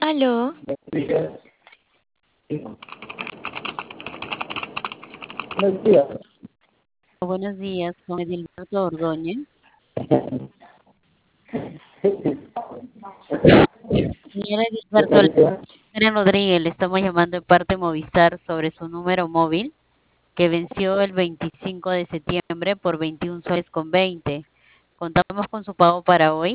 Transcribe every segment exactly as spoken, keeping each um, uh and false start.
Aló, Buenos días. Buenos días, con Edilberto Ordóñez. Señora Edilberto, Karen Rodríguez, le estamos llamando de parte de Movistar sobre su número móvil que venció el veinticinco de septiembre por veintiún soles con veinte. ¿Contamos con su pago para hoy?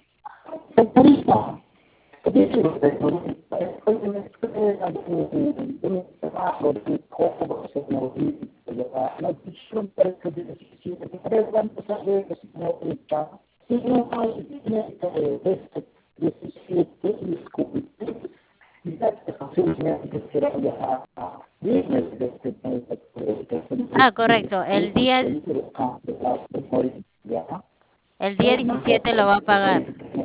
Ah, correcto. El día, el día diecisiete lo va a pagar.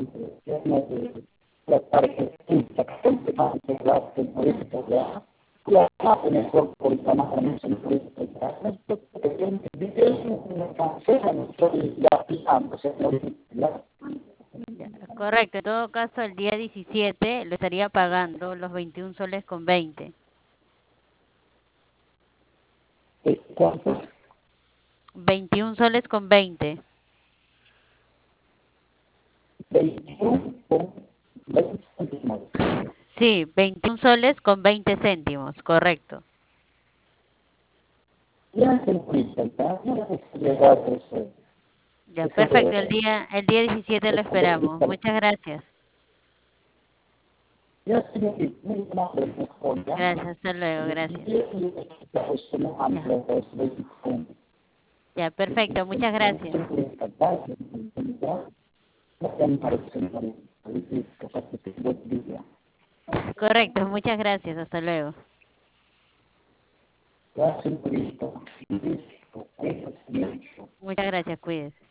Correcto. En todo caso, el día diecisiete lo estaría pagando los veintiún soles con veinte. veintiún soles con veinte. Sí, veintiún soles con veinte céntimos, correcto. Ya, perfecto. El día, el día diecisiete lo esperamos. Muchas gracias. Gracias, hasta luego, gracias. Ya, ya, perfecto. Muchas gracias. Correcto, muchas gracias. Hasta luego. Muchas gracias, cuídese.